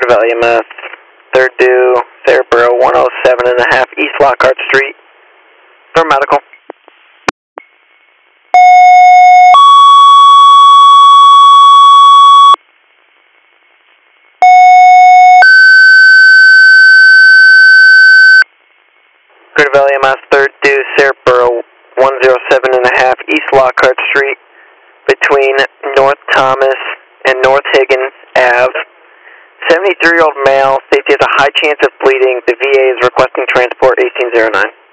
Valley EMS, 3rd due, Sarahboro 107.5 East Lockhart Street, for medical. Greater Valley EMS, 3rd due, Sarahboro 107.5 East Lockhart Street, between North Thomas and North Higgins Ave. 73-year-old male, safety has a high chance of bleeding. The VA is requesting transport 1809.